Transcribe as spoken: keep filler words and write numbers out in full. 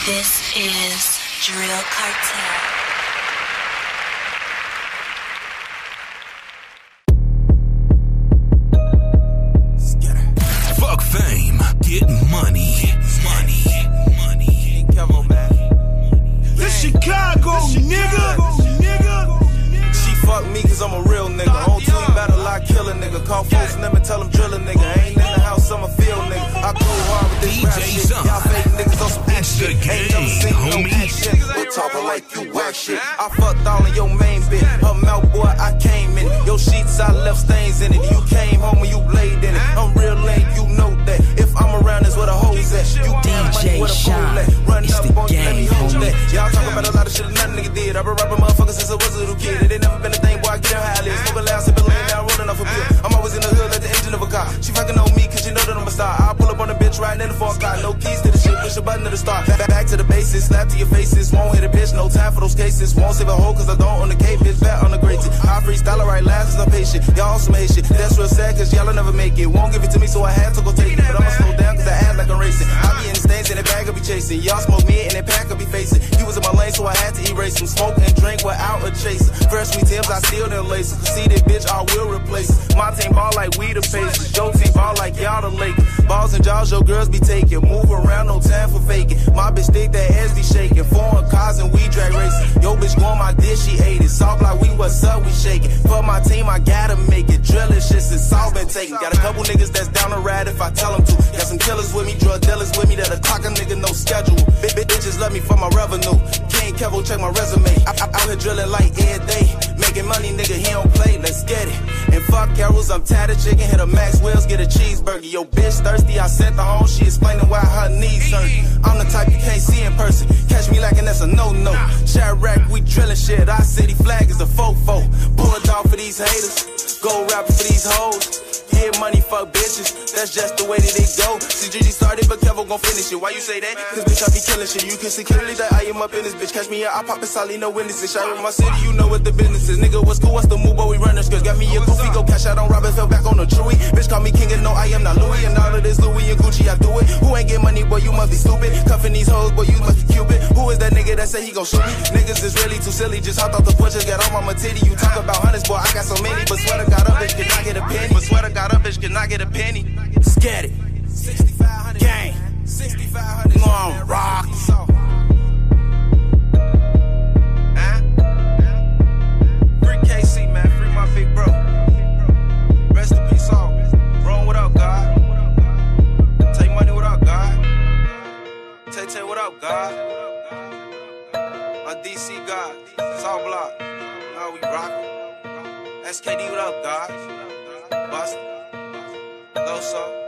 This is Drill Cartel. Fuck fame, get money. Money, money. Kevo, man. This Chicago, nigga. She fuck me cause I'm a real nigga. On two battle, I kill a nigga. Call folks and them tell them drill a nigga. Ain't in the house, I'm a field nigga. I go hard with this rap shit. Y'all fake niggas on some big shit. Ain't never seen no action. We're talking like you whack shit. I fucked all of your main bitch. Her mouth, boy, I came in it. Your sheets, I left stains in it. You came home and you laid in it. I'm real lame, you know that. If I'm around, that's where the hoes at. You D J Sean, Run it's up the on you, let me game, hold homie. that. Y'all talking about a lot of shit that nothing nigga did. I've been rapping motherfuckers since I was a little kid. It ain't never been a thing, boy, I get them high list. Smoking loud, sipping lean, now rolling off a bill. I'm always in the hood like the engine of a car. She fucking on me cause you know that I'm a star. I'll pull up on the bitch riding in the four car. No keys to the shit, push a button to the start. Back, back to the basics, slap to your faces. Won't hit a bitch, no time for those cases. Won't save a hoe cause I don't on the K, bitch, back on the great tip. I freestyle right last cause I'm patient. Y'all some hate shit. That's real sad cause y'all never make it. Won't give it to me so I had to go take it. But I'ma slow down cause I act like I'm racing. I be in the stains and the bag I be chasing. Y'all smoke me and that pack I be facing. You was in my lane so I had to erase them. Smoke and drink without a chaser. Fresh sweet Timbs, I steal them laces. See that bitch, I will replace it. My team ball like we the faces. Your team ball like y'all the Lakers. Balls and jaws, your girls be taking. Move around, no time for faking. My bitch think that ass be shaking. Foreign cars and we drag racing. Yo bitch going my dish, she ate it. Soft like we what's up, we shaking. For my team, I gotta make it. Drilling shit since all been taken. Got a couple niggas that's down the ride if I tell them to. Got some killers with me, drug dealers with me. That'll clock a nigga, no schedule. Big big bitches love me for my revenue. King Kevo, check my resume. I, I, out here drilling like every day. Making money, nigga, he don't play. Let's get it. And fuck Carol's, I'm tired of chicken. Hit a Maxwell's, get a cheeseburger. Yo, bitch thirsty, I sent her home. She explaining why her knees hurt. I'm the type you can't see in person. Catch me lacking, that's a no-no. Chirac, we drilling shit. Our city flag is a fofo. Pull it off for these haters. Go rapping for these hoes. Get money, fuck bitches. That's just the way that it go. C G G started, but Kevo gon' finish it. Why you say that? Cause bitch, I be killing shit. You can see clearly that I am up in this bitch. Catch me out, I pop it solid, no witnesses. Shot with my city, you know what the business is. Nigga, what's cool? What's the move? But we run the skirts. Got me a goofy, go cash out on Robin, fell back on the Chewy. Bitch, call me king and no, I am not Louis. And all of this Louis and Gucci, I do it. Who ain't get money, boy, you must be stupid. Cuffing these hoes, boy, you must be Cupid. Who is that nigga that say he gon' shoot me? Niggas is really too silly. Just hopped off the porch, just got on my titty. You talk about hundreds, boy, I got so many. But swear to God, up, bitch, can I get a penny? But swear to God, up, bitch, can I get a penny? Scat it. Gang. You know I'm rockin'. Huh? Free K C, man. Free my big bro. Rest in peace, all. Wrong without God. Take money without God. Take, take without God. My D C God. It's all block. Now we rockin'. S K D without God. Boston. Loso.